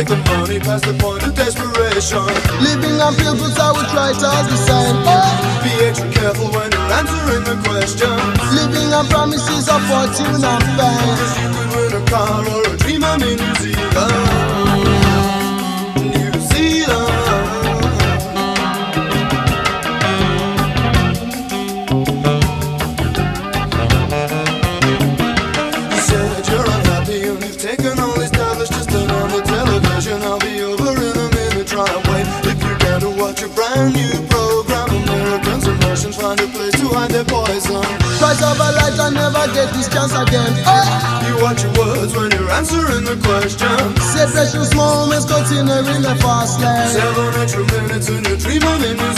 take the money past the point of desperation. Living on pilgrims, I would try to the sign. Be extra careful when you're answering the question. Living on promises of fortune and fame. Cause you could win a car or a dream, I'm in New Zealand. New Zealand. You said you're unhappy and you've taken all these tablets just to turn on the television. I'll be over in a minute, try and wait. If you care to watch a brand new program, Americans and Russians find a place to hide their poison. Twice of a life, I never get this chance again. You watch your words when you're answering the question. Say precious moments continue in the fast lane. 7 extra minutes and you dream of a New